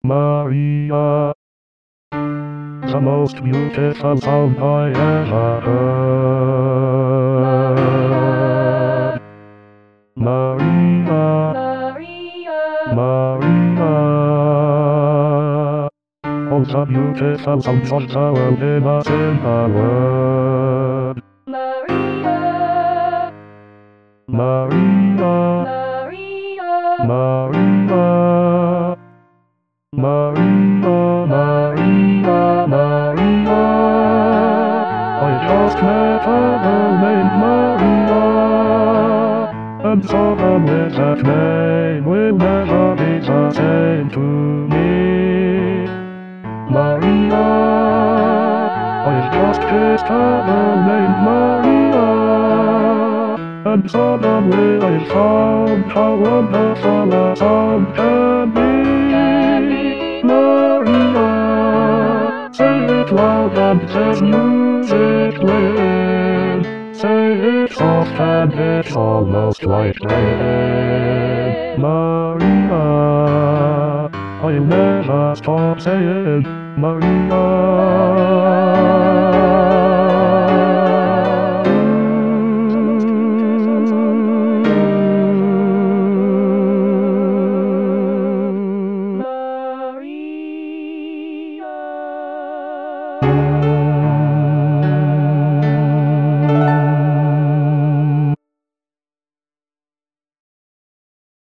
Maria, the most beautiful sound I ever heard. Maria, Maria, all the beautiful sounds of the world in a single word. Maria, Maria, Maria, Maria, Maria, Maria, I just met a girl named Maria, and someone with that name will never be the same to me. Maria, I just kissed a girl named Maria, and suddenly I found how wonderful a sound can be. Maria, say it loud and there's music playing. Say it soft and it's almost like rain. Maria, I'll never stop saying Maria.